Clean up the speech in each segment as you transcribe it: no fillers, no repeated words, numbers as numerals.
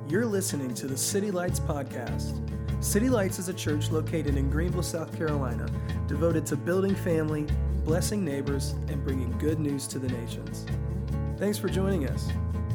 You're listening to the City Lights Podcast. City Lights is a church located in Greenville, South Carolina, devoted to building family, blessing neighbors, and bringing good news to the nations. Thanks for joining us.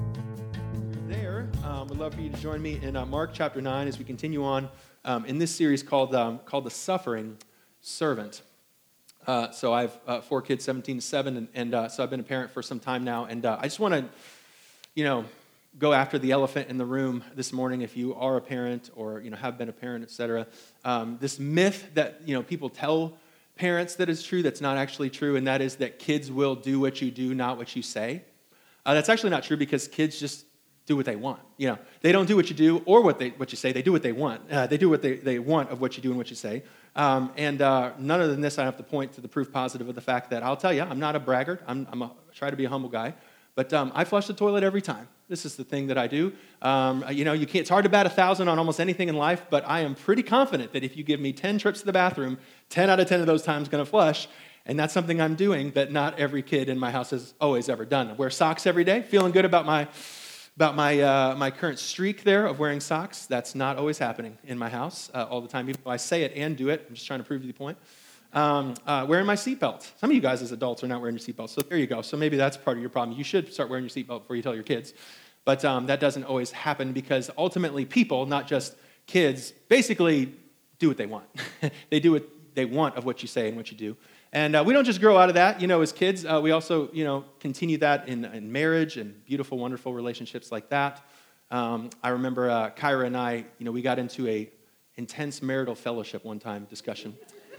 Would love for you to join me in Mark chapter 9 as we continue on in this series called The Suffering Servant. So I have 4 kids, 17 to 7, and so I've been a parent for some time now, and I just want to, go after the elephant in the room this morning. If you are a parent or have been a parent, etc., this myth that people tell parents that is true, that's not actually true, and that is that kids will do what you do, not what you say. That's actually not true because kids just do what they want. They don't do what you do or what you say. They do what they want. They do what they want of what you do and what you say. And none other than this, I have to point to the proof positive of the fact that I'll tell you, I'm not a braggart. I try to be a humble guy, but I flush the toilet every time. This is the thing that I do. You can't. It's hard to bat 1,000 on almost anything in life, but I am pretty confident that if you give me 10 trips to the bathroom, 10 out of 10 of those times going to flush. And that's something I'm doing that not every kid in my house has always ever done. I wear socks every day, feeling good about my current streak there of wearing socks. That's not always happening in my house all the time, even though I say it and do it. I'm just trying to prove the point. Wearing my seatbelt. Some of you guys as adults are not wearing your seatbelt, so there you go. So maybe that's part of your problem. You should start wearing your seatbelt before you tell your kids. But that doesn't always happen because ultimately people, not just kids, basically do what they want. They do what they want of what you say and what you do. And we don't just grow out of that, as kids. We also, continue that in marriage and beautiful, wonderful relationships like that. I remember Kyra and I, we got into a intense marital fellowship one time discussion.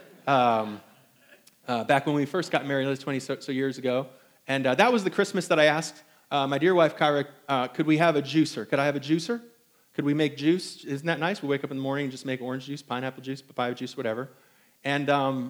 Back when we first got married, that was 20 so years ago. And that was the Christmas that I asked my dear wife, Kyra, could we have a juicer? Could I have a juicer? Could we make juice? Isn't that nice? We wake up in the morning and just make orange juice, pineapple juice, papaya juice, whatever. And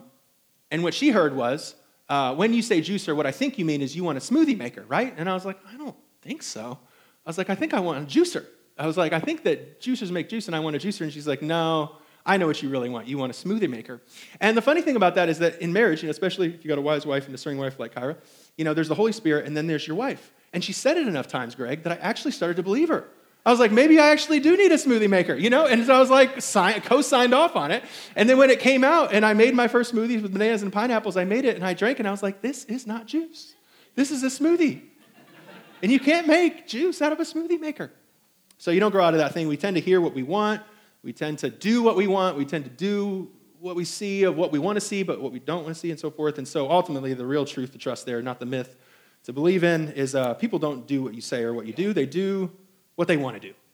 what she heard was, when you say juicer, what I think you mean is you want a smoothie maker, right? And I was like, I don't think so. I was like, I think I want a juicer. I was like, I think that juicers make juice and I want a juicer. And she's like, no, I know what you really want. You want a smoothie maker. And the funny thing about that is that in marriage, especially if you got a wise wife and a discerning wife like Kyra, there's the Holy Spirit and then there's your wife. And she said it enough times, Greg, that I actually started to believe her. I was like, maybe I actually do need a smoothie maker, And so I was like, co-signed off on it. And then when it came out and I made my first smoothies with bananas and pineapples, I made it and I drank it and I was like, this is not juice. This is a smoothie. And you can't make juice out of a smoothie maker. So you don't grow out of that thing. We tend to hear what we want. We tend to do what we want. We tend to do what we see of what we want to see, but what we don't want to see and so forth. And so ultimately, the real truth to trust there, not the myth to believe in, is people don't do what you say or what you do. They do what they want to do.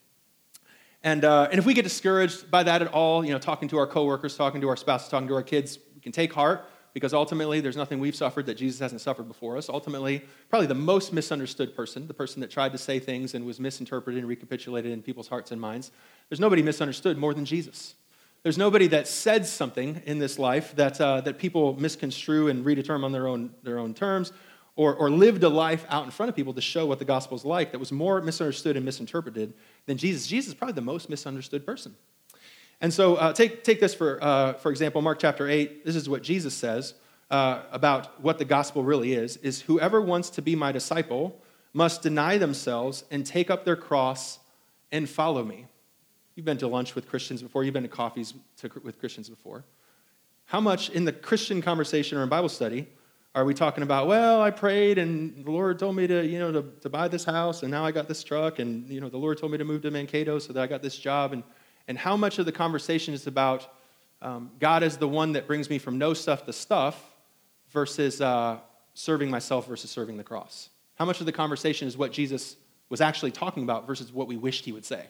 And if we get discouraged by that at all, talking to our coworkers, talking to our spouses, talking to our kids, we can take heart because ultimately there's nothing we've suffered that Jesus hasn't suffered before us. Ultimately, probably the most misunderstood person, the person that tried to say things and was misinterpreted and recapitulated in people's hearts and minds, there's nobody misunderstood more than Jesus. There's nobody that said something in this life that people misconstrue and redetermine on their own terms, or lived a life out in front of people to show what the gospel is like that was more misunderstood and misinterpreted than Jesus. Jesus is probably the most misunderstood person. And so take this for example, Mark chapter 8. This is what Jesus says about what the gospel really is whoever wants to be my disciple must deny themselves and take up their cross and follow me. You've been to lunch with Christians before. You've been to coffees with Christians before. How much in the Christian conversation or in Bible study are we talking about, well, I prayed and the Lord told me to buy this house and now I got this truck and, the Lord told me to move to Mankato so that I got this job. And how much of the conversation is about God is the one that brings me from no stuff to stuff versus serving myself versus serving the cross? How much of the conversation is what Jesus was actually talking about versus what we wished he would say?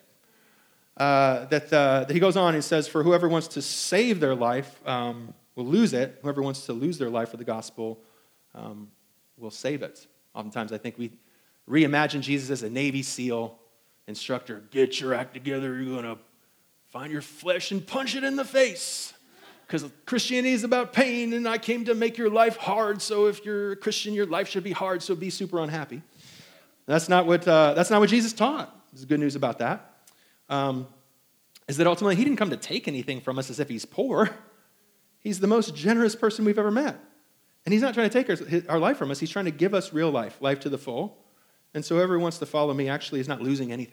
That he goes on and says, for whoever wants to save their life will lose it. Whoever wants to lose their life for the gospel will save it. Oftentimes I think we reimagine Jesus as a Navy SEAL instructor. Get your act together. You're going to find your flesh and punch it in the face. Because Christianity is about pain, and I came to make your life hard. So if you're a Christian, your life should be hard. So be super unhappy. That's not what Jesus taught. There's good news about that. Is that ultimately he didn't come to take anything from us as if he's poor. He's the most generous person we've ever met. And he's not trying to take our life from us. He's trying to give us real life to the full. And so whoever wants to follow me actually is not losing anything.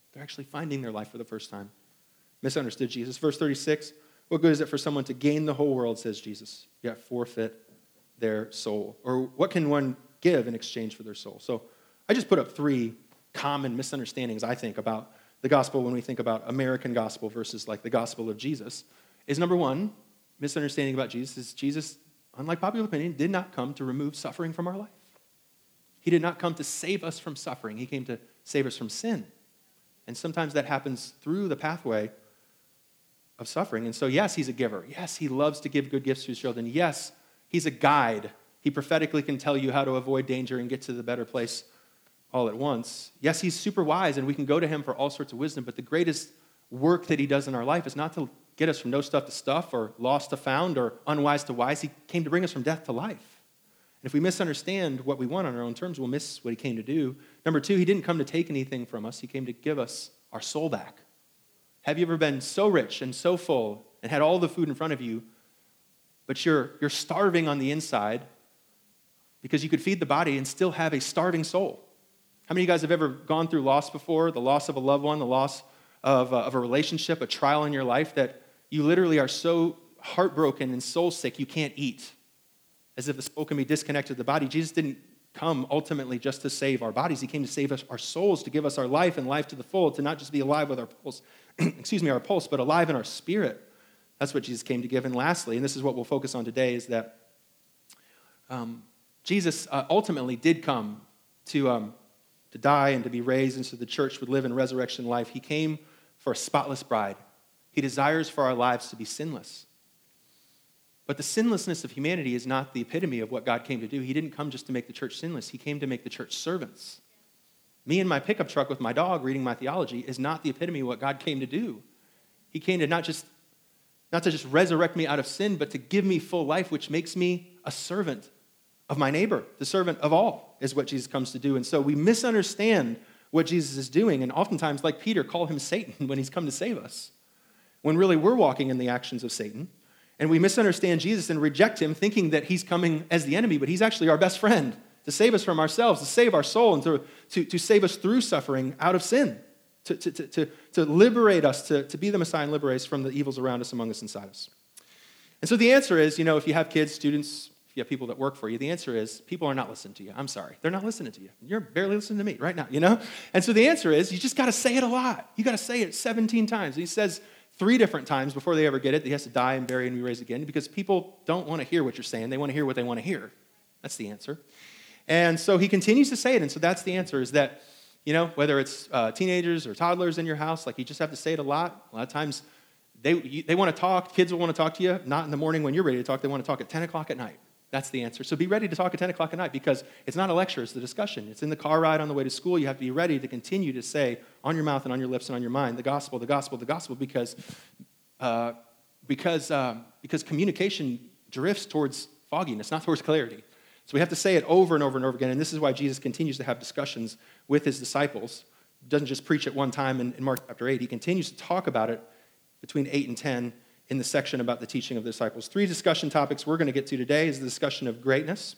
They're actually finding their life for the first time. Misunderstood Jesus. Verse 36, what good is it for someone to gain the whole world, says Jesus, yet forfeit their soul? Or what can one give in exchange for their soul? So I just put up 3 common misunderstandings, I think, about the gospel when we think about American gospel versus like the gospel of Jesus. Is number 1, misunderstanding about Jesus is Jesus, unlike popular opinion, did not come to remove suffering from our life. He did not come to save us from suffering. He came to save us from sin. And sometimes that happens through the pathway of suffering. And so, yes, he's a giver. Yes, he loves to give good gifts to his children. Yes, he's a guide. He prophetically can tell you how to avoid danger and get to the better place all at once. Yes, he's super wise, and we can go to him for all sorts of wisdom, but the greatest work that he does in our life is not to get us from no stuff to stuff or lost to found or unwise to wise. He came to bring us from death to life. And if we misunderstand what we want on our own terms, we'll miss what he came to do. Number 2, he didn't come to take anything from us. He came to give us our soul back. Have you ever been so rich and so full and had all the food in front of you, but you're starving on the inside because you could feed the body and still have a starving soul? How many of you guys have ever gone through loss before, the loss of a loved one, the loss of a relationship, a trial in your life, that you literally are so heartbroken and soul sick you can't eat, as if the soul can be disconnected to the body? Jesus didn't come ultimately just to save our bodies. He came to save us, our souls, to give us our life and life to the full, to not just be alive with our pulse, our pulse, but alive in our spirit. That's what Jesus came to give. And lastly, and this is what we'll focus on today, is that Jesus ultimately did come to die and to be raised, and so the church would live in resurrection life. He came for a spotless bride. He desires for our lives to be sinless. But the sinlessness of humanity is not the epitome of what God came to do. He didn't come just to make the church sinless. He came to make the church servants. Me in my pickup truck with my dog reading my theology is not the epitome of what God came to do. He came to not to just resurrect me out of sin, but to give me full life, which makes me a servant of my neighbor. The servant of all is what Jesus comes to do. And so we misunderstand what Jesus is doing, and oftentimes, like Peter, call him Satan when he's come to save us, when really we're walking in the actions of Satan. And we misunderstand Jesus and reject him, thinking that he's coming as the enemy, but he's actually our best friend to save us from ourselves, to save our soul, and to save us through suffering out of sin, to liberate us, to be the Messiah and liberate us from the evils around us, among us, inside us. And so the answer is, if you have kids, students, if you have people that work for you, the answer is people are not listening to you. I'm sorry. They're not listening to you. You're barely listening to me right now, And so the answer is you just got to say it a lot. You got to say it 17 times. And he says 3 different times before they ever get it, that he has to die and bury and be raised again, because people don't want to hear what you're saying. They want to hear what they want to hear. That's the answer. And so he continues to say it, and so that's the answer, is that, whether it's teenagers or toddlers in your house, like you just have to say it a lot. A lot of times they want to talk. Kids will want to talk to you, not in the morning when you're ready to talk. They want to talk at 10 o'clock at night. That's the answer. So be ready to talk at 10 o'clock at night, because it's not a lecture, it's the discussion. It's in the car ride on the way to school. You have to be ready to continue to say on your mouth and on your lips and on your mind, the gospel, the gospel, the gospel, because communication drifts towards fogginess, not towards clarity. So we have to say it over and over and over again, and this is why Jesus continues to have discussions with his disciples. He doesn't just preach it one time in Mark chapter 8. He continues to talk about it between 8 and 10 in the section about the teaching of the disciples. 3 discussion topics we're going to get to today is the discussion of greatness.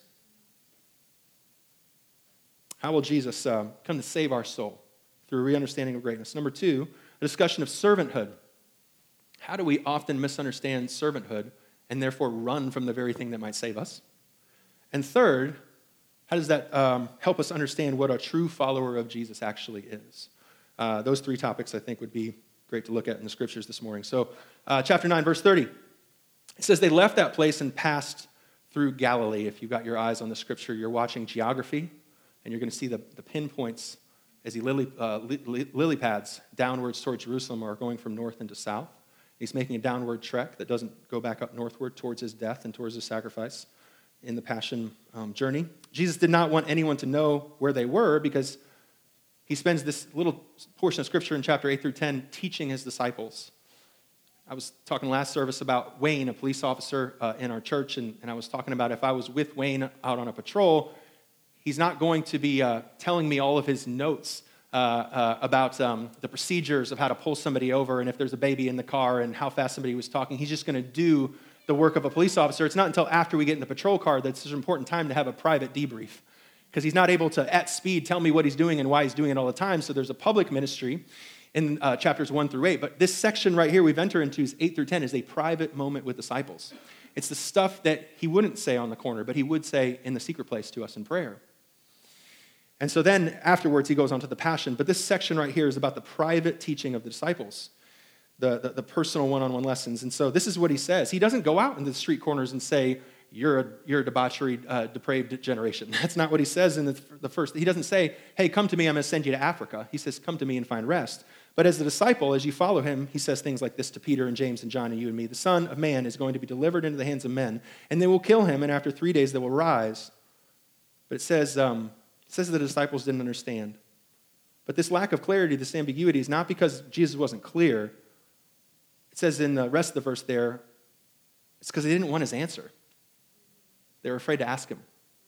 How will Jesus come to save our soul through a re-understanding of greatness? Number 2, a discussion of servanthood. How do we often misunderstand servanthood and therefore run from the very thing that might save us? And third, how does that help us understand what a true follower of Jesus actually is? Those 3 topics, I think, would be great to look at in the scriptures this morning. So, chapter 9, verse 30. It says, they left that place and passed through Galilee. If you've got your eyes on the scripture, you're watching geography, and you're going to see the pinpoints as he lily pads downwards towards Jerusalem, or going from north into south. He's making a downward trek that doesn't go back up northward towards his death and towards his sacrifice in the passion journey. Jesus did not want anyone to know where they were, because he spends this little portion of scripture in chapter 8 through 10 teaching his disciples. I was talking last service about Wayne, a police officer in our church, and I was talking about if I was with Wayne out on a patrol, he's not going to be telling me all of his notes about the procedures of how to pull somebody over and if there's a baby in the car and how fast somebody was talking. He's just going to do the work of a police officer. It's not until after we get in the patrol car that's an important time to have a private debrief, because he's not able to, at speed, tell me what he's doing and why he's doing it all the time. So there's a public ministry. in chapters 1 through 8. But this section right here we've entered into is 8 through 10 is a private moment with disciples. It's the stuff that he wouldn't say on the corner, but he would say in the secret place to us in prayer. And so then afterwards he goes on to the passion. But this section right here is about the private teaching of the disciples, the personal one-on-one lessons. And so this is what he says. He doesn't go out into the street corners and say, you're a debauchery, depraved generation. That's not what he says in the first. He doesn't say, hey, come to me, I'm going to send you to Africa. He says, come to me and find rest. But as the disciple, as you follow him, he says things like this to Peter and James and John and you and me. The Son of Man is going to be delivered into the hands of men, and they will kill him, and after 3 days they will rise. But it says the disciples didn't understand. But this lack of clarity, this ambiguity, is not because Jesus wasn't clear. It says in the rest of the verse there, it's because they didn't want his answer. They were afraid to ask him.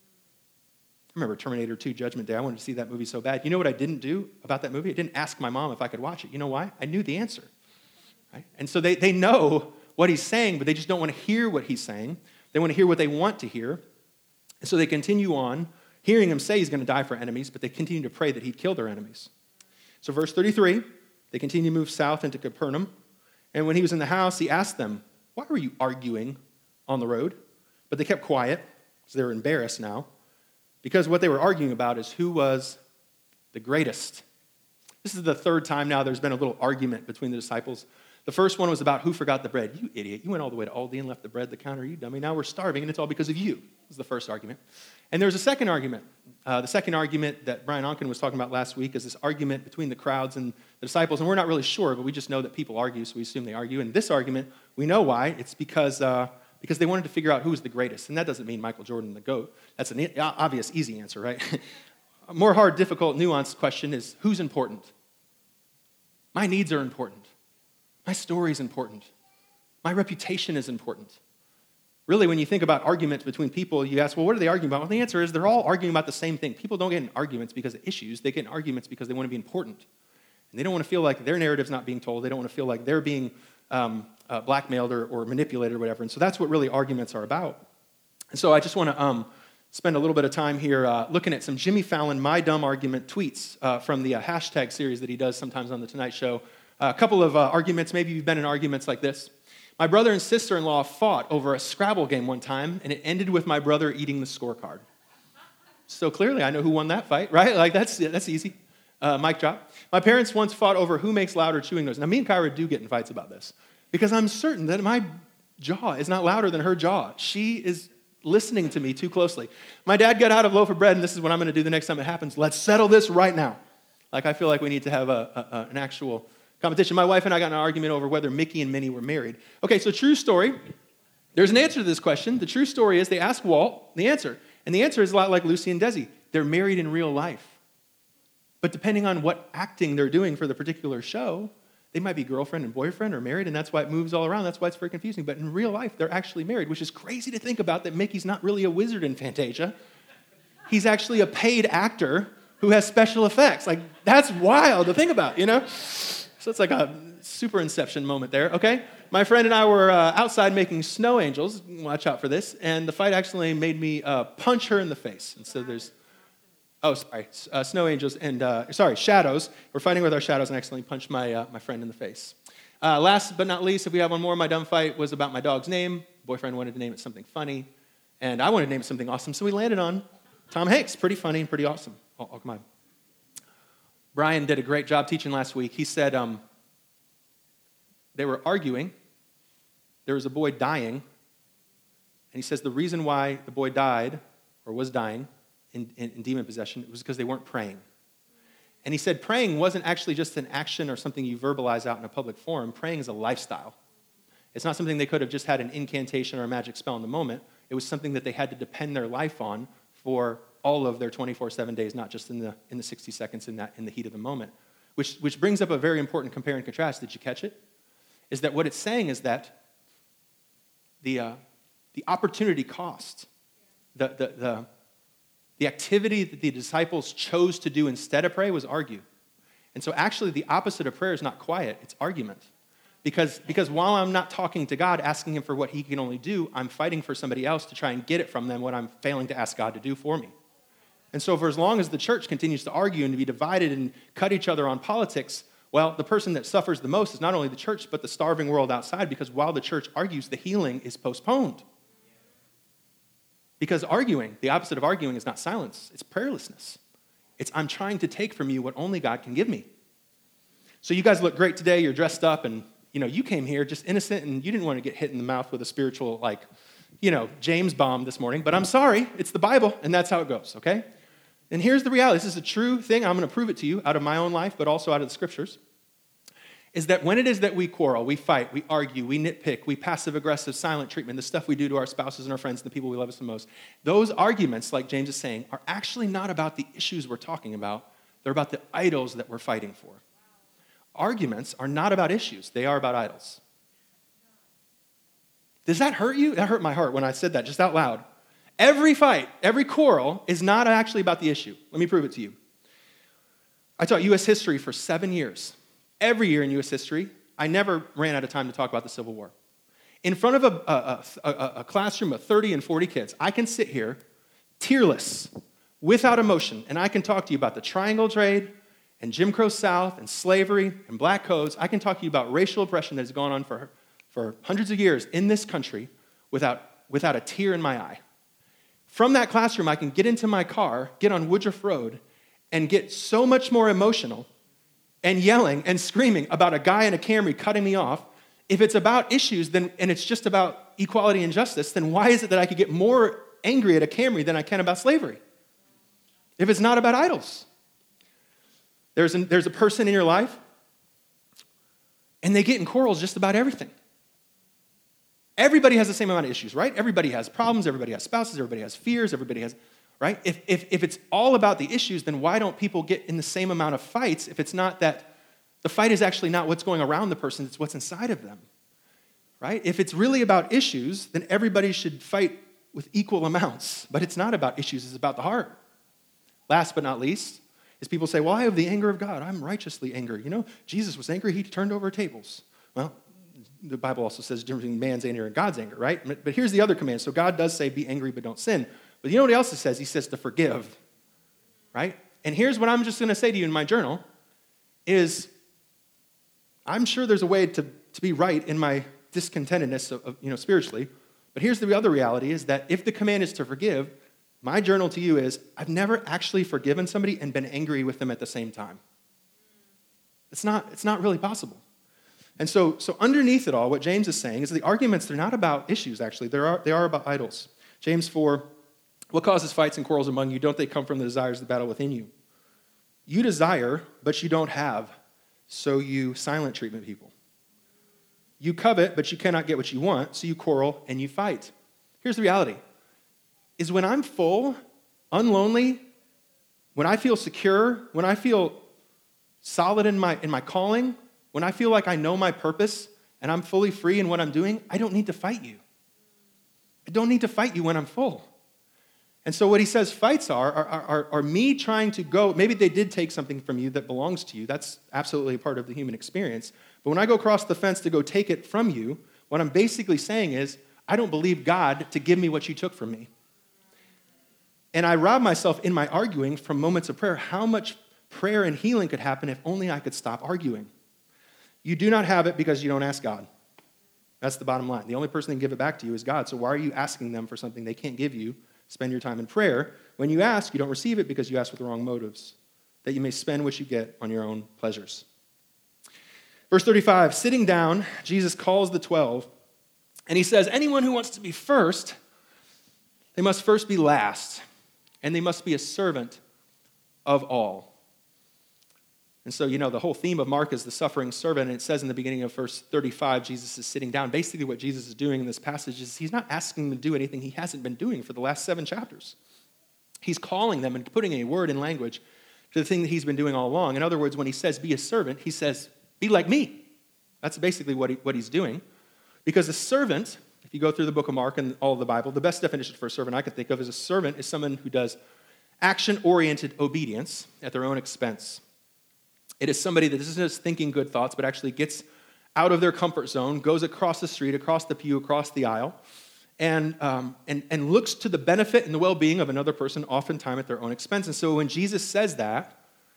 I remember Terminator 2 Judgment Day. I wanted to see that movie so bad. You know what I didn't do about that movie? I didn't ask my mom if I could watch it. You know why? I knew the answer. Right? And so they know what he's saying, but they just don't want to hear what he's saying. They want to hear what they want to hear. And so they continue on, hearing him say he's going to die for enemies, but they continue to pray that he'd kill their enemies. So verse 33, they continue to move south into Capernaum. And when he was in the house, he asked them, why were you arguing on the road? But they kept quiet, because they were embarrassed now, because what they were arguing about is who was the greatest. This is the third time now there's been a little argument between the disciples. The first one was about who forgot the bread. You idiot. You went all the way to Aldi and left the bread at the counter. You dummy. Now we're starving, and it's all because of you. This was the first argument. And there was a second argument. The second argument that Brian Onken was talking about last week is this argument between the crowds and the disciples. And we're not really sure, but we just know that people argue, so we assume they argue. And this argument, we know why. It's because they wanted to figure out who was the greatest. And that doesn't mean Michael Jordan, the GOAT. That's an obvious, easy answer, right? A more hard, difficult, nuanced question is, who's important? My needs are important. My story is important. My reputation is important. Really, when you think about arguments between people, you ask, well, what are they arguing about? Well, the answer is they're all arguing about the same thing. People don't get in arguments because of issues. They get in arguments because they want to be important. And they don't want to feel like their narrative's not being told. They don't want to feel like they're being blackmailed or manipulated or whatever. And so that's what really arguments are about. And so I just want to spend a little bit of time here looking at some Jimmy Fallon My Dumb Argument tweets from the hashtag series that he does sometimes on The Tonight Show. A couple of arguments. Maybe you've been in arguments like this. My brother and sister-in-law fought over a Scrabble game one time, and it ended with my brother eating the scorecard. So clearly I know who won that fight, right? Like, that's easy. Mic drop. My parents once fought over who makes louder chewing noises. Now, me and Kyra do get in fights about this, because I'm certain that my jaw is not louder than her jaw. She is listening to me too closely. My dad got out of loaf of bread, and this is what I'm going to do the next time it happens. Let's settle this right now. Like, I feel like we need to have an actual competition. My wife and I got in an argument over whether Mickey and Minnie were married. Okay, so true story. There's an answer to this question. The true story is they asked Walt the answer. And the answer is a lot like Lucy and Desi. They're married in real life. But depending on what acting they're doing for the particular show, they might be girlfriend and boyfriend or married, and that's why it moves all around. That's why it's very confusing. But in real life, they're actually married, which is crazy to think about, that Mickey's not really a wizard in Fantasia. He's actually a paid actor who has special effects. Like, that's wild to think about, you know? So it's like a super Inception moment there, okay? My friend and I were outside making snow angels. Watch out for this. And the fight actually made me punch her in the face. And so there's, snow angels and, shadows. We're fighting with our shadows and accidentally punched my friend in the face. Last but not least, if we have one more, my dumb fight was about my dog's name. Boyfriend wanted to name it something funny. And I wanted to name it something awesome, so we landed on Tom Hanks. Pretty funny and pretty awesome. Oh, come on. Brian did a great job teaching last week. He said they were arguing. There was a boy dying. And he says the reason why the boy died or was dying in demon possession was because they weren't praying. And he said praying wasn't actually just an action or something you verbalize out in a public forum. Praying is a lifestyle. It's not something they could have just had an incantation or a magic spell in the moment. It was something that they had to depend their life on for all of their 24/7 days, not just in the 60 seconds in the heat of the moment. Which brings up a very important compare and contrast. Did you catch it? Is that what it's saying is that the opportunity cost, the activity that the disciples chose to do instead of pray was argue. And so actually the opposite of prayer is not quiet, it's argument. Because while I'm not talking to God, asking him for what he can only do, I'm fighting for somebody else to try and get it from them what I'm failing to ask God to do for me. And so for as long as the church continues to argue and to be divided and cut each other on politics, Well, the person that suffers the most is not only the church, but the starving world outside, because while the church argues, the healing is postponed. Because arguing, the opposite of arguing is not silence, it's prayerlessness. It's I'm trying to take from you what only God can give me. So you guys look great today, you're dressed up, and you came here just innocent, and you didn't want to get hit in the mouth with a spiritual, James bomb this morning, but I'm sorry, it's the Bible, and that's how it goes, okay? And here's the reality. This is a true thing. I'm going to prove it to you out of my own life, but also out of the scriptures, is that when it is that we quarrel, we fight, we argue, we nitpick, we passive-aggressive silent treatment, the stuff we do to our spouses and our friends and the people we love us the most, those arguments, like James is saying, are actually not about the issues we're talking about. They're about the idols that we're fighting for. Arguments are not about issues. They are about idols. Does that hurt you? That hurt my heart when I said that just out loud. Every fight, every quarrel is not actually about the issue. Let me prove it to you. I taught U.S. history for 7 years. Every year in U.S. history, I never ran out of time to talk about the Civil War. In front of a classroom of 30 and 40 kids, I can sit here, tearless, without emotion, and I can talk to you about the Triangle Trade and Jim Crow South and slavery and black codes. I can talk to you about racial oppression that has gone on for hundreds of years in this country without a tear in my eye. From that classroom, I can get into my car, get on Woodruff Road, and get so much more emotional and yelling and screaming about a guy in a Camry cutting me off. If it's about issues and it's just about equality and justice, then why is it that I could get more angry at a Camry than I can about slavery? If it's not about idols. There's a person in your life, and they get in quarrels just about everything. Everybody has the same amount of issues, right? Everybody has problems, everybody has spouses, everybody has fears, everybody has, right? If it's all about the issues, then why don't people get in the same amount of fights if it's not that the fight is actually not what's going around the person, it's what's inside of them, right? If it's really about issues, then everybody should fight with equal amounts, but it's not about issues, it's about the heart. Last but not least, is people say, well, I have the anger of God. I'm righteously angry. Jesus was angry. He turned over tables. Well, the Bible also says difference between man's anger and God's anger, right? But here's the other command. So God does say, be angry, but don't sin. But you know what else it says? He says to forgive, right? And here's what I'm just going to say to you in my journal is I'm sure there's a way to be right in my discontentedness of spiritually. But here's the other reality is that if the command is to forgive, my journal to you is, I've never actually forgiven somebody and been angry with them at the same time. It's not really possible. And so underneath it all, what James is saying is the arguments, they're not about issues, actually. They are about idols. James 4, what causes fights and quarrels among you? Don't they come from the desires of the battle within you? You desire, but you don't have, so you silent treatment people. You covet, but you cannot get what you want, so you quarrel and you fight. Here's the reality. Is when I'm full, unlonely, when I feel secure, when I feel solid in my calling, when I feel like I know my purpose and I'm fully free in what I'm doing, I don't need to fight you. I don't need to fight you when I'm full. And so what he says fights are me trying to go, maybe they did take something from you that belongs to you. That's absolutely a part of the human experience. But when I go across the fence to go take it from you, what I'm basically saying is, I don't believe God to give me what you took from me. And I rob myself in my arguing from moments of prayer. How much prayer and healing could happen if only I could stop arguing? You do not have it because you don't ask God. That's the bottom line. The only person that can give it back to you is God. So why are you asking them for something they can't give you? Spend your time in prayer. When you ask, you don't receive it because you ask with the wrong motives, that you may spend what you get on your own pleasures. Verse 35, sitting down, Jesus calls the 12, and he says, anyone who wants to be first, they must first be last, and they must be a servant of all. And so, the whole theme of Mark is the suffering servant, and it says in the beginning of verse 35, Jesus is sitting down. Basically, what Jesus is doing in this passage is he's not asking them to do anything he hasn't been doing for the last 7 chapters. He's calling them and putting a word in language to the thing that he's been doing all along. In other words, when he says be a servant, he says be like me. That's basically what he's doing. Because a servant, if you go through the book of Mark and all of the Bible, the best definition for a servant I can think of is a servant is someone who does action-oriented obedience at their own expense. It is somebody that isn't just thinking good thoughts, but actually gets out of their comfort zone, goes across the street, across the pew, across the aisle, and looks to the benefit and the well-being of another person, oftentimes at their own expense. And so when Jesus says that,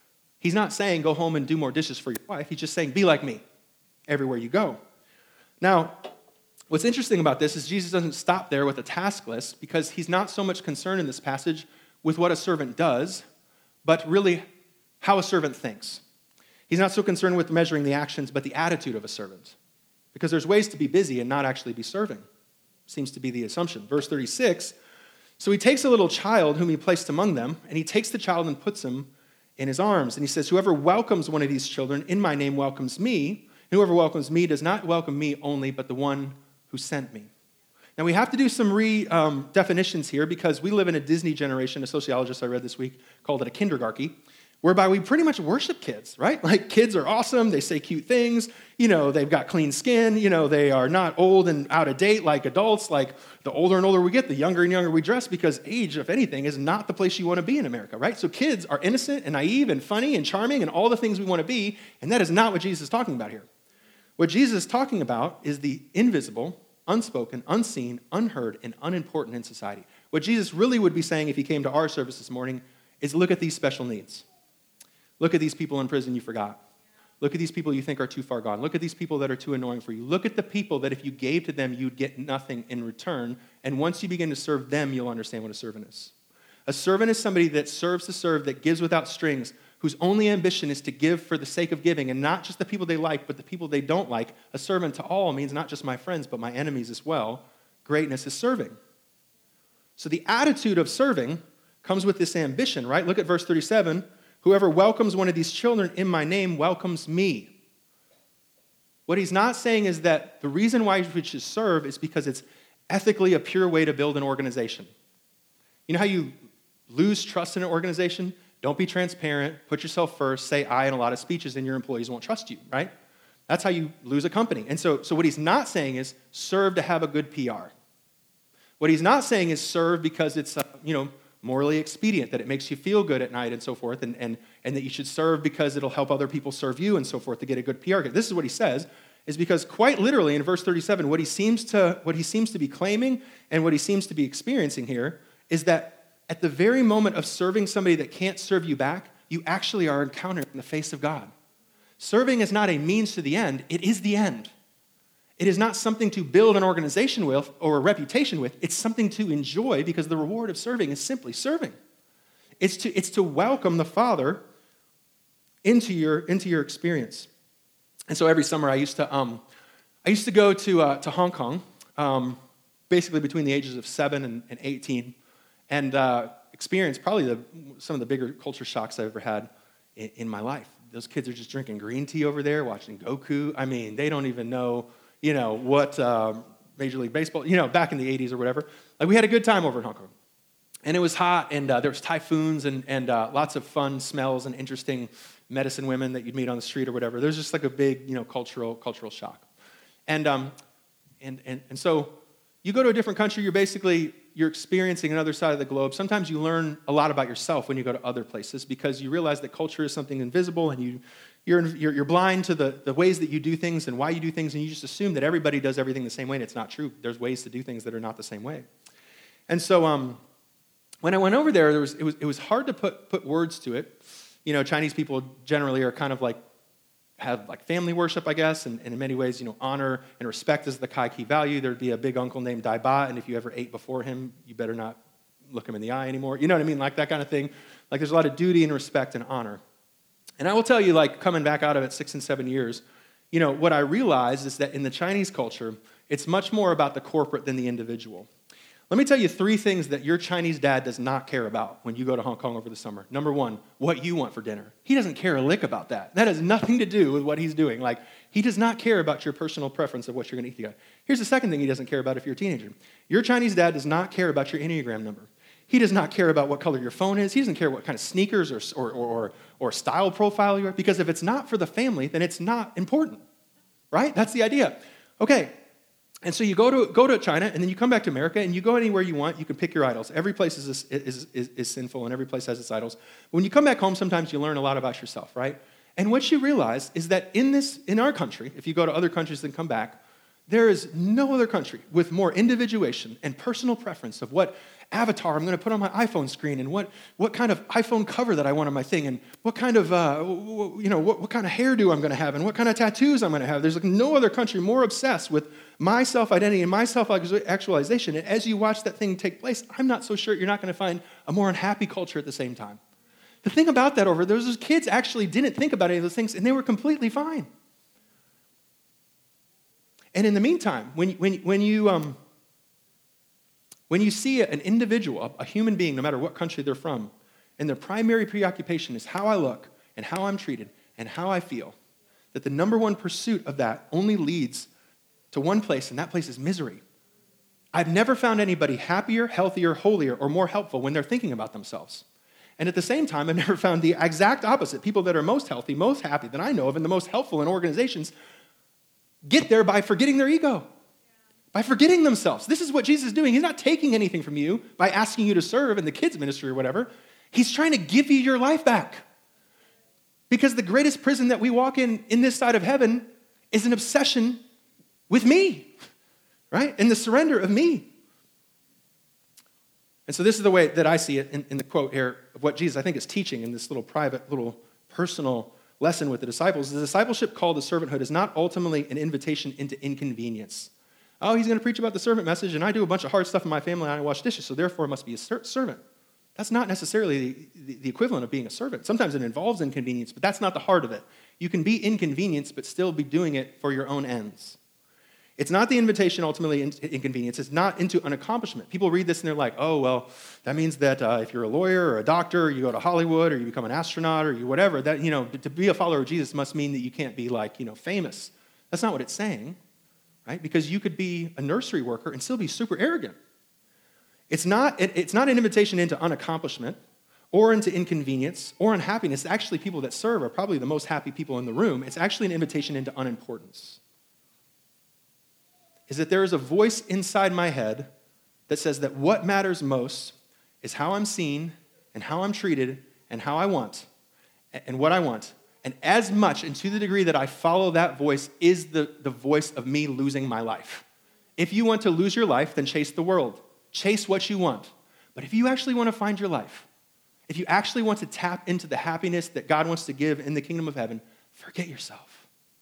He's not saying go home and do more dishes for your wife. He's just saying be like me everywhere you go. Now, what's interesting about this is Jesus doesn't stop there with a task list because he's not so much concerned in this passage with what a servant does, but really how a servant thinks. He's not so concerned with measuring the actions, but the attitude of a servant. Because there's ways to be busy and not actually be serving. Seems to be the assumption. Verse 36, so he takes a little child whom he placed among them, and he takes the child and puts him in his arms. And he says, whoever welcomes one of these children in my name welcomes me, and whoever welcomes me does not welcome me only, but the one who sent me. Now we have to do some definitions here because we live in a Disney generation, a sociologist I read this week called it a kindergarchy, whereby we pretty much worship kids, right? Like kids are awesome, they say cute things, they've got clean skin, they are not old and out of date like adults. Like the older and older we get, the younger and younger we dress because age, if anything, is not the place you want to be in America, right? So kids are innocent and naive and funny and charming and all the things we want to be, and that is not what Jesus is talking about here. What Jesus is talking about is the invisible, unspoken, unseen, unheard, and unimportant in society. What Jesus really would be saying if he came to our service this morning is look at these special needs. Look at these people in prison you forgot. Look at these people you think are too far gone. Look at these people that are too annoying for you. Look at the people that if you gave to them, you'd get nothing in return. And once you begin to serve them, you'll understand what a servant is. A servant is somebody that serves to serve, that gives without strings, whose only ambition is to give for the sake of giving, and not just the people they like, but the people they don't like. A servant to all means not just my friends, but my enemies as well. Greatness is serving. So the attitude of serving comes with this ambition, right? Look at verse 37. Whoever welcomes one of these children in my name welcomes me. What he's not saying is that the reason why we should serve is because it's ethically a pure way to build an organization. You know how you lose trust in an organization? Don't be transparent, put yourself first, say I in a lot of speeches, and your employees won't trust you, right? That's how you lose a company. And so what he's not saying is serve to have a good PR. What he's not saying is serve because it's, morally expedient, that it makes you feel good at night and so forth, and that you should serve because it'll help other people serve you and so forth to get a good PR. This is what he says, is because quite literally in verse 37, what he seems to be claiming and what he seems to be experiencing here is that at the very moment of serving somebody that can't serve you back, you actually are encountering the face of God. Serving is not a means to the end, it is the end. It is not something to build an organization with or a reputation with. It's something to enjoy because the reward of serving is simply serving. It's to welcome the Father into your experience. And so every summer I used to go to Hong Kong, basically between the ages of 7 and 18, and experience probably some of the bigger culture shocks I've ever had in my life. Those kids are just drinking green tea over there, watching Goku. I mean, they don't even know what Major League Baseball, back in the 80s or whatever. Like, we had a good time over in Hong Kong. And it was hot, and there was typhoons and lots of fun smells and interesting medicine women that you'd meet on the street or whatever. There's just like a big, cultural shock. And so you go to a different country, you're experiencing another side of the globe. Sometimes you learn a lot about yourself when you go to other places because you realize that culture is something invisible, and you're blind to the ways that you do things and why you do things, and you just assume that everybody does everything the same way, and it's not true. There's ways to do things that are not the same way. And so when I went over there, it was hard to put words to it. Chinese people generally are kind of have family worship, I guess, and in many ways, honor and respect is the key value. There'd be a big uncle named Dai Ba, and if you ever ate before him, you better not look him in the eye anymore. You know what I mean? Like that kind of thing. Like there's a lot of duty and respect and honor. And I will tell you, coming back out of it 6 and 7 years, what I realized is that in the Chinese culture, it's much more about the corporate than the individual. Let me tell you 3 things that your Chinese dad does not care about when you go to Hong Kong over the summer. Number 1, what you want for dinner. He doesn't care a lick about that. That has nothing to do with what he's doing. He does not care about your personal preference of what you're going to eat together. Here's the second thing he doesn't care about if you're a teenager. Your Chinese dad does not care about your Enneagram number. He does not care about what color your phone is. He doesn't care what kind of sneakers or style profile you are, because if it's not for the family, then it's not important, right? That's the idea. Okay, and so you go to China, and then you come back to America, and you go anywhere you want. You can pick your idols. Every place is sinful, and every place has its idols. When you come back home, sometimes you learn a lot about yourself, right? And what you realize is that in our country, if you go to other countries and come back, There is no other country with more individuation and personal preference of what avatar I'm going to put on my iPhone screen and what kind of iPhone cover that I want on my thing and what kind of, what kind of hairdo I'm going to have and what kind of tattoos I'm going to have. There's like no other country more obsessed with my self-identity and my self-actualization. And as you watch that thing take place, I'm not so sure you're not going to find a more unhappy culture at the same time. The thing about that those kids actually didn't think about any of those things and they were completely fine. And in the meantime, when you see an individual, a human being, no matter what country they're from, and their primary preoccupation is how I look and how I'm treated and how I feel, that the number one pursuit of that only leads to one place, and that place is misery. I've never found anybody happier, healthier, holier, or more helpful when they're thinking about themselves. And at the same time, I've never found the exact opposite. People that are most healthy, most happy that I know of, and the most helpful in organizations get there by forgetting their ego, by forgetting themselves. This is what Jesus is doing. He's not taking anything from you by asking you to serve in the kids' ministry or whatever. He's trying to give you your life back. Because the greatest prison that we walk in this side of heaven is an obsession with me, right? And the surrender of me. And so this is the way that I see it in the quote here of what Jesus, I think, is teaching in this little private, little personal lesson with the disciples. The discipleship call to servanthood is not ultimately an invitation into inconvenience. Oh, he's going to preach about the servant message, and I do a bunch of hard stuff in my family, and I wash dishes, so therefore I must be a servant. That's not necessarily the equivalent of being a servant. Sometimes it involves inconvenience, but that's not the heart of it. You can be inconvenienced, but still be doing it for your own ends. It's not the invitation ultimately into inconvenience. It's not into an accomplishment. People read this and they're like, oh, well, that means that if you're a lawyer or a doctor, or you go to Hollywood, or you become an astronaut, or you whatever, that, to be a follower of Jesus must mean that you can't be famous. That's not what it's saying, right? Because you could be a nursery worker and still be super arrogant. It's not an invitation into unaccomplishment or into inconvenience or unhappiness. Actually, people that serve are probably the most happy people in the room. It's actually an invitation into unimportance. Is that there is a voice inside my head that says that what matters most is how I'm seen and how I'm treated and how I want and what I want. And as much and to the degree that I follow that voice is the voice of me losing my life. If you want to lose your life, then chase the world. Chase what you want. But if you actually want to find your life, if you actually want to tap into the happiness that God wants to give in the kingdom of heaven, forget yourself.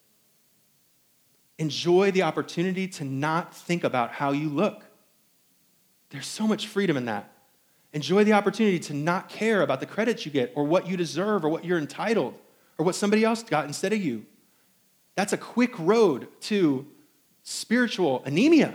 Enjoy the opportunity to not think about how you look. There's so much freedom in that. Enjoy the opportunity to not care about the credit you get or what you deserve or what you're entitled or what somebody else got instead of you. That's a quick road to spiritual anemia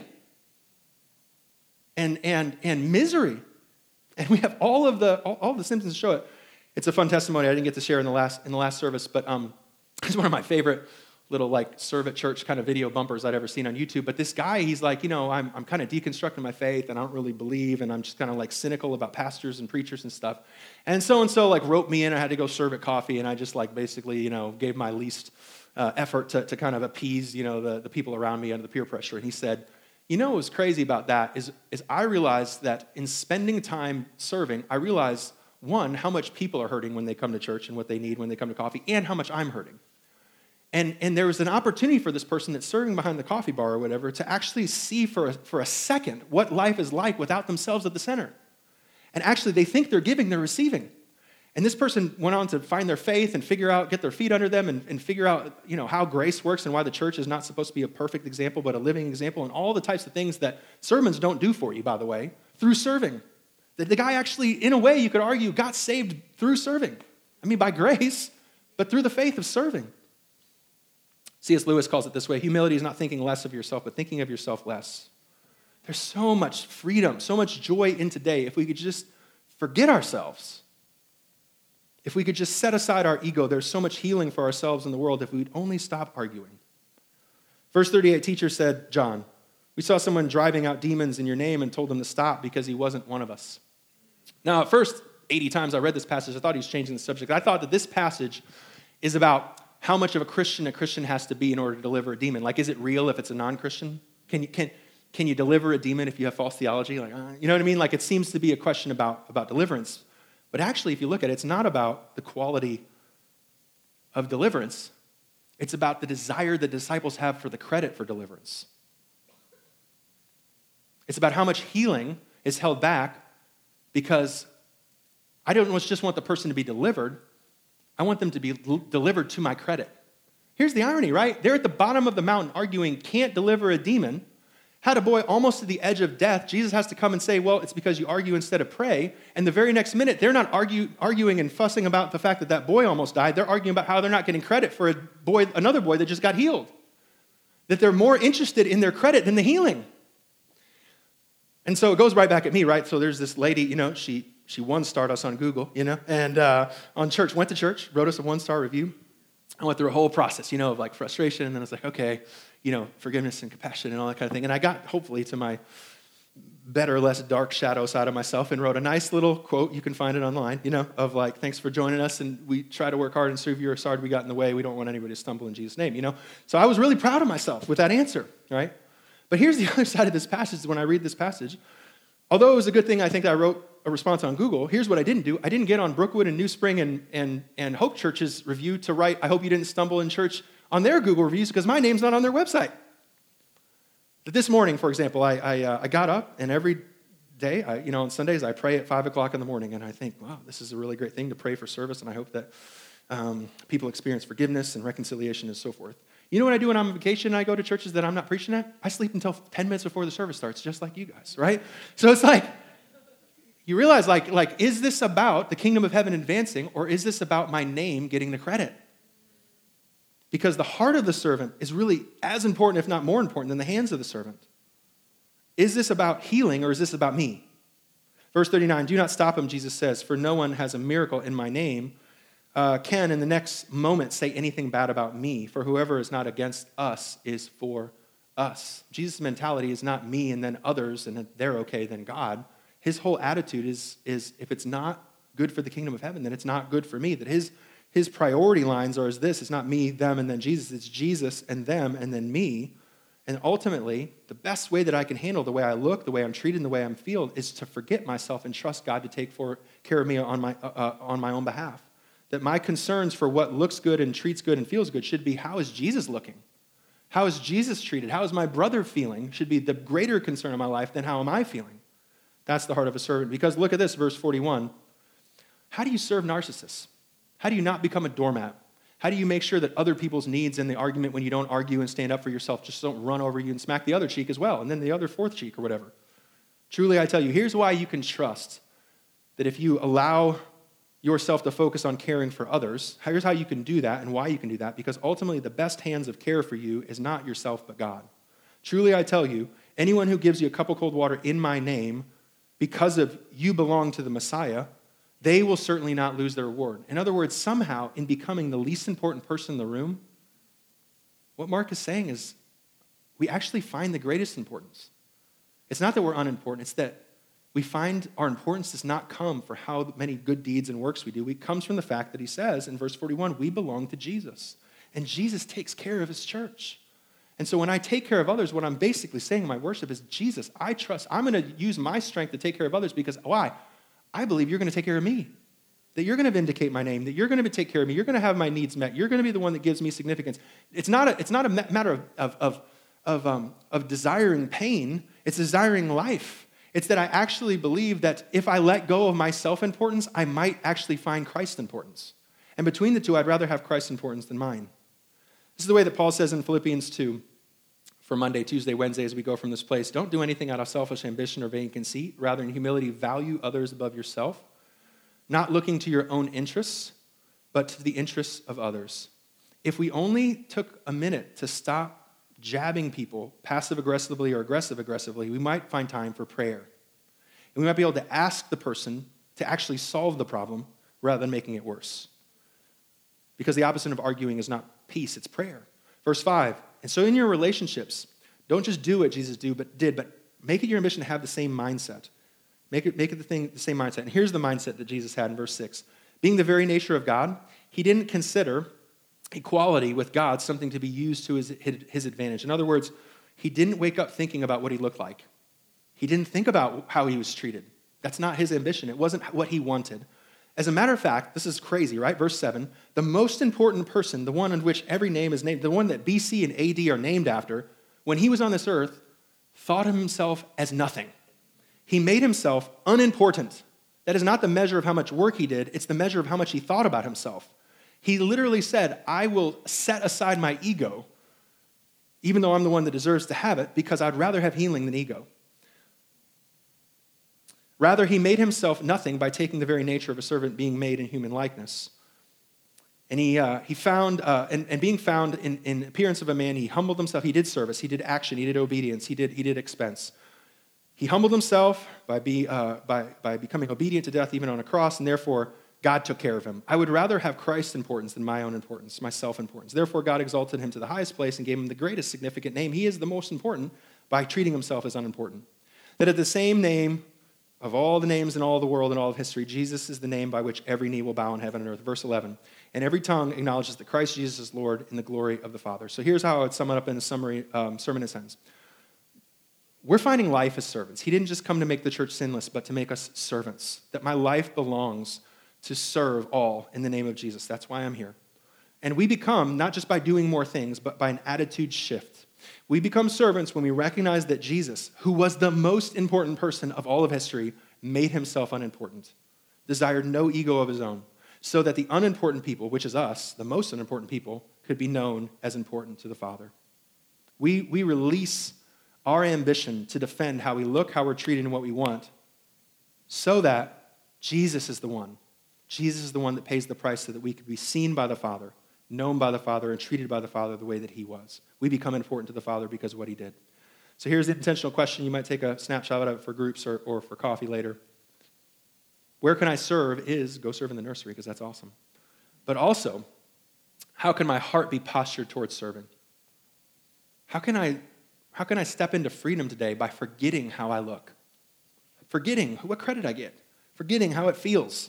and misery. And we have all of the symptoms to show it. It's a fun testimony I didn't get to share in the last service, but it's one of my favorite little serve at church kind of video bumpers I'd ever seen on YouTube. But this guy, he's like, I'm kind of deconstructing my faith and I don't really believe and I'm just kind of cynical about pastors and preachers and stuff. And so roped me in. I had to go serve at coffee and I just basically, gave my least effort to kind of appease, the people around me under the peer pressure. And he said, what was crazy about that is I realized that in spending time serving, I realized, one, how much people are hurting when they come to church and what they need when they come to coffee and how much I'm hurting. And there was an opportunity for this person that's serving behind the coffee bar or whatever to actually see for a second what life is like without themselves at the center. And actually, they think they're giving, they're receiving. And this person went on to find their faith and get their feet under them and figure out, how grace works and why the church is not supposed to be a perfect example, but a living example, and all the types of things that sermons don't do for you, by the way, through serving. The guy actually, in a way, you could argue, got saved through serving. By grace, but through the faith of serving. C.S. Lewis calls it this way: humility is not thinking less of yourself, but thinking of yourself less. There's so much freedom, so much joy in today if we could just forget ourselves. If we could just set aside our ego, there's so much healing for ourselves in the world if we'd only stop arguing. Verse 38, teacher said, John, we saw someone driving out demons in your name and told him to stop because he wasn't one of us. Now, at first, 80 times I read this passage, I thought he was changing the subject. I thought that this passage is about how much of a Christian has to be in order to deliver a demon. Is it real if it's a non-Christian? Can you deliver a demon if you have false theology? You know what I mean? It seems to be a question about deliverance. But actually, if you look at it, it's not about the quality of deliverance. It's about the desire the disciples have for the credit for deliverance. It's about how much healing is held back because I don't just want the person to be delivered. I want them to be delivered to my credit. Here's the irony, right? They're at the bottom of the mountain arguing, can't deliver a demon. Had a boy almost to the edge of death. Jesus has to come and say, well, it's because you argue instead of pray. And the very next minute, they're not arguing and fussing about the fact that that boy almost died. They're arguing about how they're not getting credit for another boy that just got healed. That they're more interested in their credit than the healing. And so it goes right back at me, right? So there's this lady, she one-starred us on Google, and went to church, wrote us a one-star review. I went through a whole process, of like frustration, and then I was like, okay, forgiveness and compassion and all that kind of thing. And I got, hopefully, to my better, less dark shadow side of myself and wrote a nice little quote, you can find it online, of like, thanks for joining us, and we try to work hard and serve you. Sorry we got in the way. We don't want anybody to stumble in Jesus' name, So I was really proud of myself with that answer, right? But here's the other side of this passage. When I read this passage, although it was a good thing, I think I wrote a response on Google, here's what I didn't do. I didn't get on Brookwood and New Spring and Hope Church's review to write, I hope you didn't stumble in church on their Google reviews because my name's not on their website. But this morning, for example, I got up and every day, on Sundays, I pray at 5 o'clock in the morning and I think, wow, this is a really great thing to pray for service and I hope that people experience forgiveness and reconciliation and so forth. You know what I do when I'm on vacation and I go to churches that I'm not preaching at? I sleep until 10 minutes before the service starts, just like you guys, right? So it's like, you realize, like, is this about the kingdom of heaven advancing or is this about my name getting the credit? Because the heart of the servant is really as important, if not more important, than the hands of the servant. Is this about healing or is this about me? Verse 39, do not stop him, Jesus says, for no one has a miracle in my name can in the next moment say anything bad about me, for whoever is not against us is for us. Jesus' mentality is not me and then others and they're okay, then God. His whole attitude is if it's not good for the kingdom of heaven, then it's not good for me. That his priority lines are as this. It's not me, them, and then Jesus. It's Jesus and them and then me. And ultimately, the best way that I can handle the way I look, the way I'm treated, and the way I'm feel is to forget myself and trust God to take care of me on my own behalf. That my concerns for what looks good and treats good and feels good should be, how is Jesus looking? How is Jesus treated? How is my brother feeling? Should be the greater concern of my life than how am I feeling? That's the heart of a servant. Because look at this, verse 41. How do you serve narcissists? How do you not become a doormat? How do you make sure that other people's needs in the argument, when you don't argue and stand up for yourself, just don't run over you and smack the other cheek as well, and then the other fourth cheek or whatever? Truly, I tell you, here's why you can trust that if you allow yourself to focus on caring for others, here's how you can do that and why you can do that, because ultimately the best hands of care for you is not yourself but God. Truly, I tell you, anyone who gives you a cup of cold water in my name because of you belong to the Messiah, they will certainly not lose their reward. In other words, somehow in becoming the least important person in the room, what Mark is saying is we actually find the greatest importance. It's not that we're unimportant, it's that we find our importance does not come for how many good deeds and works we do. It comes from the fact that he says in verse 41, we belong to Jesus. And Jesus takes care of his church. And so when I take care of others, what I'm basically saying in my worship is, Jesus, I trust, I'm going to use my strength to take care of others because why? I believe you're going to take care of me. That you're going to vindicate my name, that you're going to take care of me, you're going to have my needs met, you're going to be the one that gives me significance. It's not a matter of desiring pain, it's desiring life. It's that I actually believe that if I let go of my self-importance, I might actually find Christ's importance. And between the two, I'd rather have Christ's importance than mine. This is the way that Paul says in Philippians 2, for Monday, Tuesday, Wednesday, as we go from this place, don't do anything out of selfish ambition or vain conceit. Rather, in humility, value others above yourself, not looking to your own interests, but to the interests of others. If we only took a minute to stop jabbing people passive-aggressively or aggressive-aggressively, we might find time for prayer. And we might be able to ask the person to actually solve the problem rather than making it worse. Because the opposite of arguing is not peace, it's prayer. Verse 5, and so in your relationships, don't just do what Jesus did, but make it your ambition to have the same mindset. Make it the same mindset. And here's the mindset that Jesus had in verse 6. Being the very nature of God, he didn't consider equality with God something to be used to his advantage. In other words, he didn't wake up thinking about what he looked like. He didn't think about how he was treated. That's not his ambition. It wasn't what he wanted. As a matter of fact, this is crazy, right? Verse 7, the most important person, the one in which every name is named, the one that BC and AD are named after, when he was on this earth, thought of himself as nothing. He made himself unimportant. That is not the measure of how much work he did. It's the measure of how much he thought about himself. He literally said, I will set aside my ego, even though I'm the one that deserves to have it, because I'd rather have healing than ego. Rather, he made himself nothing by taking the very nature of a servant, being made in human likeness. And he found, and being found in appearance of a man, he humbled himself. He did service, he did action, he did obedience, he did expense. He humbled himself by becoming obedient to death, even on a cross, and therefore God took care of him. I would rather have Christ's importance than my own importance, my self-importance. Therefore, God exalted him to the highest place and gave him the greatest significant name. He is the most important by treating himself as unimportant. That at the same name of all the names in all the world and all of history, Jesus is the name by which every knee will bow in heaven and earth. Verse 11. And every tongue acknowledges that Christ Jesus is Lord in the glory of the Father. So here's how I would sum it up in a summary sermon in a sentence. We're finding life as servants. He didn't just come to make the church sinless, but to make us servants. That my life belongs to serve all in the name of Jesus. That's why I'm here. And we become, not just by doing more things, but by an attitude shift. We become servants when we recognize that Jesus, who was the most important person of all of history, made himself unimportant, desired no ego of his own, so that the unimportant people, which is us, the most unimportant people, could be known as important to the Father. We release our ambition to defend how we look, how we're treated, and what we want, so that Jesus is the one. Jesus is the one that pays the price so that we could be seen by the Father, known by the Father, and treated by the Father the way that he was. We become important to the Father because of what he did. So here's the intentional question. You might take a snapshot of it for groups or for coffee later. Where can I serve is go serve in the nursery because that's awesome. But also, how can my heart be postured towards serving? How can I step into freedom today by forgetting how I look? Forgetting what credit I get. Forgetting how it feels.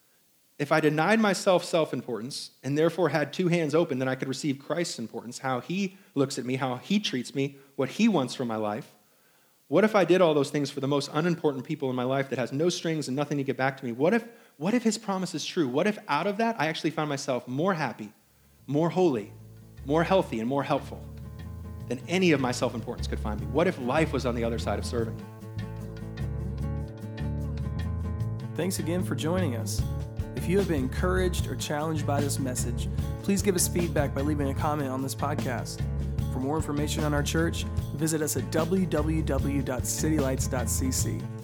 If I denied myself self-importance and therefore had two hands open, then I could receive Christ's importance, how he looks at me, how he treats me, what he wants from my life. What if I did all those things for the most unimportant people in my life that has no strings and nothing to get back to me? What if his promise is true? What if out of that I actually found myself more happy, more holy, more healthy, and more helpful than any of my self-importance could find me? What if life was on the other side of serving? Thanks again for joining us. If you have been encouraged or challenged by this message, please give us feedback by leaving a comment on this podcast. For more information on our church, visit us at www.citylights.cc.